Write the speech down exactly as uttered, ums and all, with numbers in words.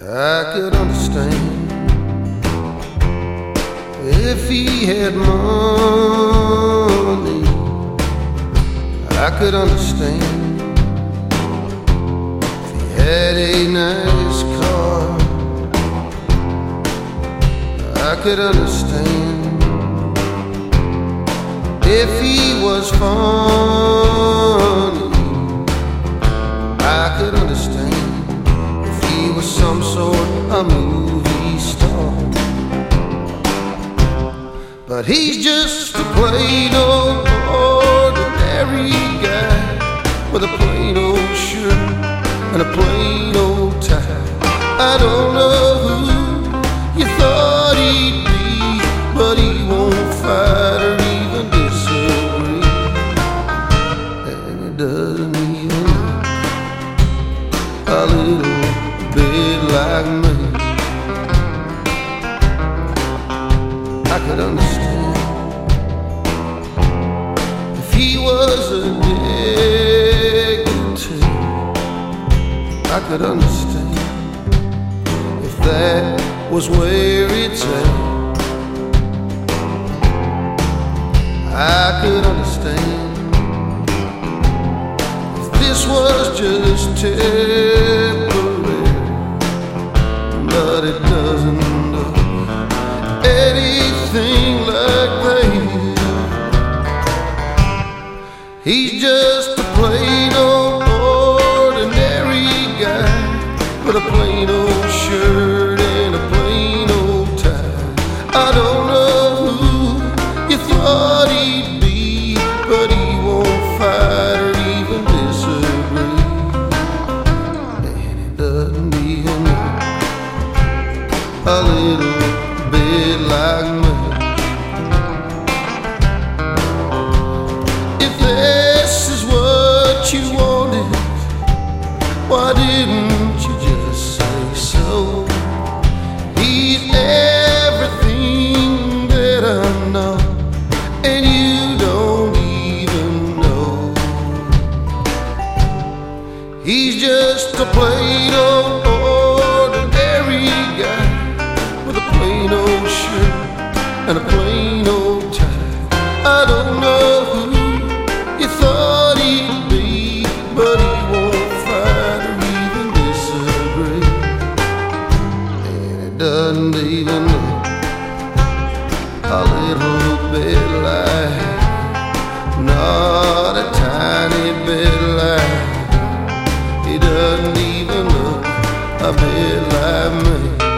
I could understand if he had money. I could understand if he had a nice car. I could understand if he was funny. I could understand if he was some sort of movie star. But he's just a plain old ordinary guy with a plain old shirt and a plain old tie. I don't know who you thought he'd be, but he won't fight or even disagree. And he doesn't even look a little bit like me. I could understand if he was addicted. I could understand if that was where it's at. I could understand if this was just temporary, but it doesn't look anything like that. He's just a plain old ordinary guy with a plain old shirt and a plain old tie. I don't know who you thought he'd be, but he won't fight or even disagree. And he doesn't even look a little bit like me. If this is what you wanted, why didn't you just say so? He's everything that I know, and you don't even know. He's just a plain old ordinary guy with a plain old shirt and a plain old tie. I don't know who you thought he'd be, but he won't fight or even disagree. And it doesn't even look a little bit like, not a tiny bit like, he doesn't even look a bit like me.